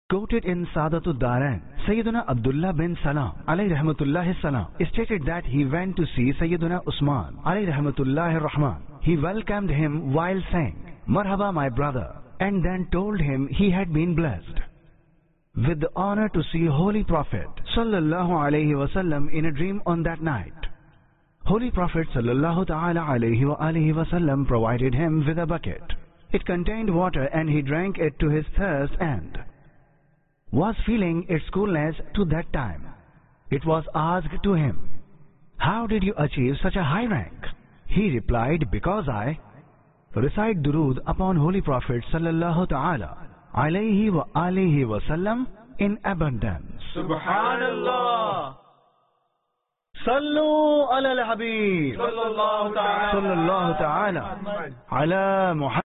Quoted in Sadatul Darain, Sayyiduna Abdullah bin Salam alayhi rahmatullahi salam stated that he went to see Sayyiduna Usman alayhi rahmatullahi rahman. He welcomed him while saying, "Marhaba, my brother," and then told him he had been blessed with the honor to see Holy Prophet sallallahu alayhi wasallam in a dream on that night. Holy Prophet sallallahu ta'ala alayhi wasallam provided him with a bucket. It contained water and he drank it to his thirst and was feeling its coolness to that time. It was asked to him, "How did you achieve such a high rank?" He replied, "Because I recite durood upon Holy Prophet sallallahu ta'ala alayhi wa alihi wasallam in abundance." Subhanallah. Sallu ala al-Habib Sallallahu ta'ala sallallahu ta'ala ala Muhammad.